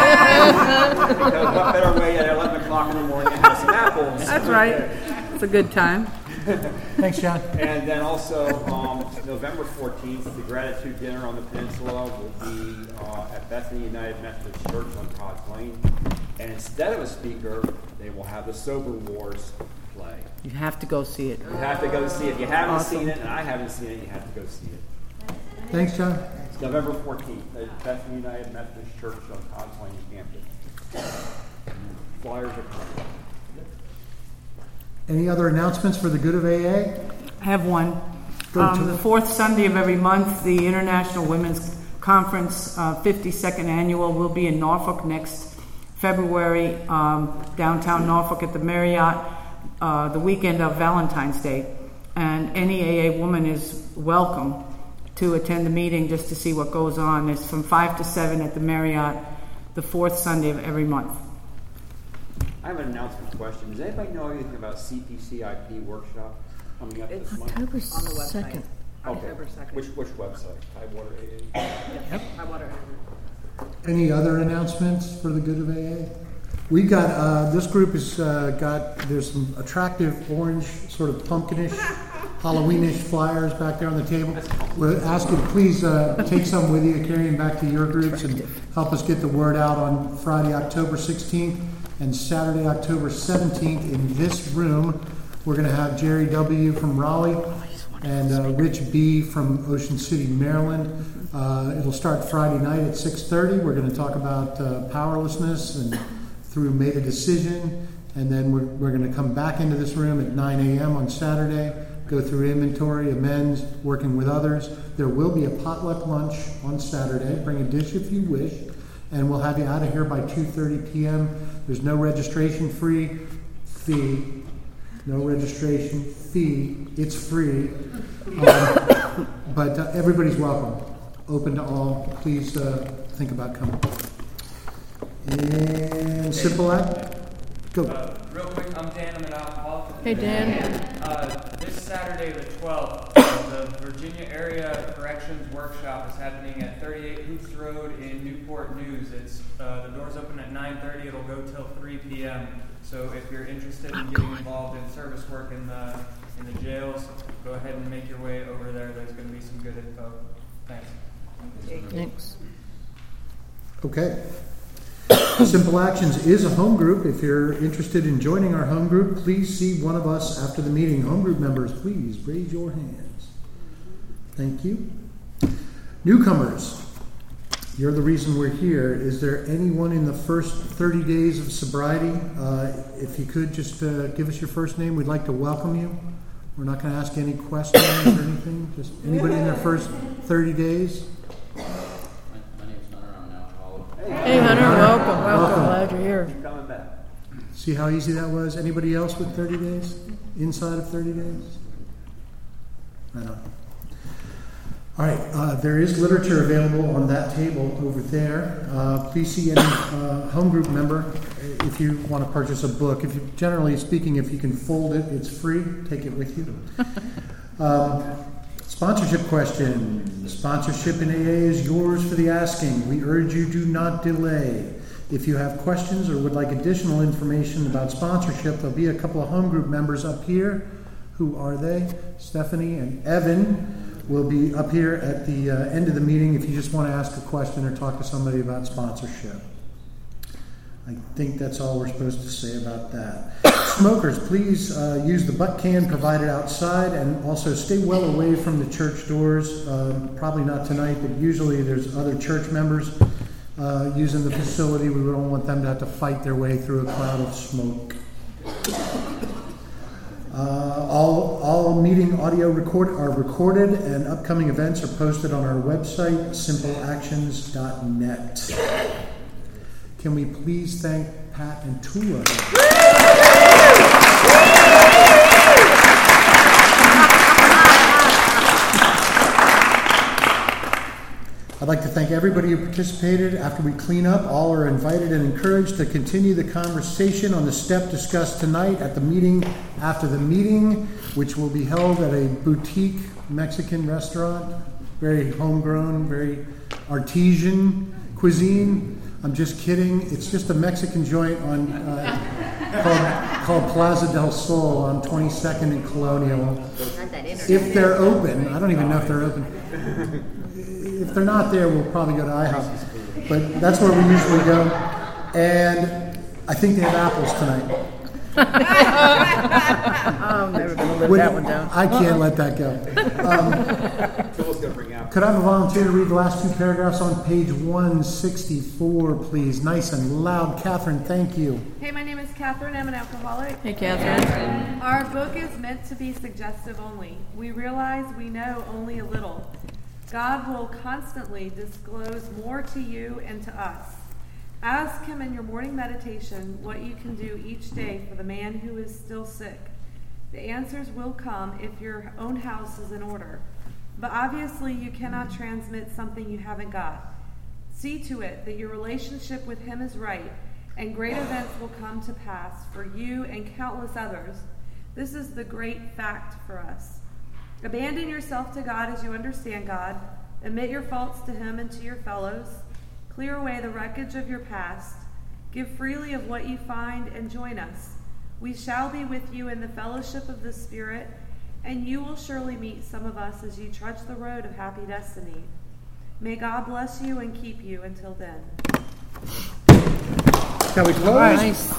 what better way at eleven o'clock in the morning to have some apples? That's right. It's a good time. Thanks, John. And then also, um, November fourteenth, the gratitude dinner on the peninsula will be uh, at Bethany United Methodist Church on Todd's Lane. And instead of a speaker, they will have the Sober Wars play. You have to go see it. You have to go see it. If you haven't Awesome. seen it, and I haven't seen it, you have to go see it. Thanks, John. It's November fourteenth at Bethany United Methodist Church on Todd's Lane in Hampton. Flyers are coming. Any other announcements for the good of A A? I have one. Go Um, to the it. fourth Sunday of every month, the International Women's Conference uh, fifty-second Annual will be in Norfolk next February, um, downtown Norfolk at the Marriott, uh, the weekend of Valentine's Day. And any A A woman is welcome to attend the meeting just to see what goes on. It's from five to seven at the Marriott, the fourth Sunday of every month. I have an announcement question. Does anybody know anything about C P C I P workshop coming up this month? October On the website. second. Okay. October second. Which which website? Tidewater A A? Yep. I want to. Any other announcements for the good of A A? We got, uh, this group has uh, got, there's some attractive orange, sort of pumpkinish, Halloweenish flyers back there on the table. We'll ask you to please uh, take some with you, carry them back to your groups and help us get the word out on Friday, October sixteenth and Saturday, October seventeenth in this room. We're going to have Jerry W. from Raleigh and uh, Rich B. from Ocean City, Maryland. Uh, it'll start Friday night at six thirty. We're going to talk about uh, powerlessness and through Made a Decision. And then we're, we're going to come back into this room at nine a.m. on Saturday, go through inventory, amends, working with others. There will be a potluck lunch on Saturday. Bring a dish if you wish. And we'll have you out of here by two thirty p.m. There's no registration free fee. No registration fee. It's free. Um, but uh, everybody's welcome. Open to all. Please uh, think about coming. And Simple Act. Go. Uh, real quick, I'm Dan. I'm an alcoholic. Hey, Dan. Uh, this Saturday, the twelfth, the Virginia Area Corrections Workshop is happening at thirty-eight Hoops Road in Newport News. It's uh, the doors open at nine thirty. It'll go till three p.m. So if you're interested in getting involved in service work in the in the jails, go ahead and make your way over there. There's going to be some good info. Thanks. Thanks. Okay. Simple Actions is a home group. If you're interested in joining our home group, please see one of us after the meeting. Home group members, please raise your hands. Thank you. Newcomers, you're the reason we're here. Is there anyone in the first thirty days of sobriety? Uh, if you could just uh, give us your first name, we'd like to welcome you. We're not going to ask any questions or anything. Just anybody in their first thirty days? Hey, Hunter. Welcome. Welcome. Welcome. Glad you're here. Keep coming back. See how easy that was? Anybody else with thirty days? Inside of thirty days? Right on. All right. Uh, there is literature available on that table over there. Uh, please see any uh, home group member if you want to purchase a book. If you, generally speaking, if you can fold it, it's free. Take it with you. Um, Sponsorship question. Sponsorship in A A is yours for the asking. We urge you, do not delay. If you have questions or would like additional information about sponsorship, there'll be a couple of home group members up here. Who are they? Stephanie and Evan will be up here at the uh, end of the meeting if you just want to ask a question or talk to somebody about sponsorship. I think that's all we're supposed to say about that. Smokers, please uh, use the butt can provided outside and also stay well away from the church doors. Uh, probably not tonight, but usually there's other church members uh, using the facility. We don't want them to have to fight their way through a cloud of smoke. Uh, all, all meeting audio record, are recorded and upcoming events are posted on our website, simple actions dot net. Can we please thank Pat and Tula? I'd like to thank everybody who participated. After we clean up, all are invited and encouraged to continue the conversation on the step discussed tonight at the meeting after the meeting, which will be held at a boutique Mexican restaurant, very homegrown, very artesian cuisine. I'm just kidding. It's just a Mexican joint on uh, called, called Plaza del Sol on twenty-second and Colonial. If they're open, I don't even know if they're open. If they're not there, we'll probably go to IHOP. But that's where we usually go. And I think they have apples tonight. I'm never going to live Would- that one down. I can't let that go. Um, Phil's gonna bring out. could I have a volunteer to read the last two paragraphs on page one sixty-four, please? Nice and loud. Catherine, thank you. Hey, my name is Catherine. I'm an alcoholic. Hey, Catherine. Our book is meant to be suggestive only. We realize we know only a little. God will constantly disclose more to you and to us. Ask Him in your morning meditation what you can do each day for the man who is still sick. The answers will come if your own house is in order. But obviously you cannot transmit something you haven't got. See to it that your relationship with Him is right, and great events will come to pass for you and countless others. This is the great fact for us. Abandon yourself to God as you understand God. Admit your faults to Him and to your fellows. Clear away the wreckage of your past. Give freely of what you find and join us. We shall be with you in the fellowship of the Spirit, and you will surely meet some of us as you trudge the road of happy destiny. May God bless you and keep you until then. Shall we close? Nice.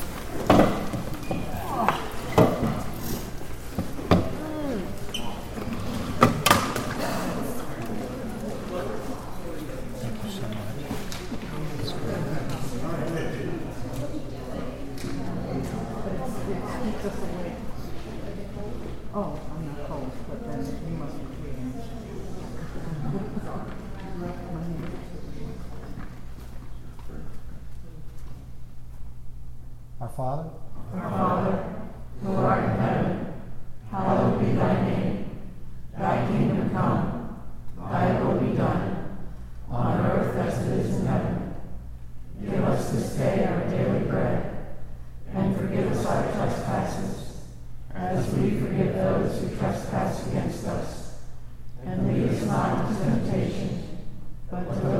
Oh, I'm not cold, but then you must be freezing. Our Father, Our Father, who art in heaven, hallowed be thy name. Thy kingdom come, thy will be done, on earth as it is in heaven. Give us this day our daily bread, and forgive us our trespasses, as we forgive those who trespass against us. And lead us not into temptation, but deliver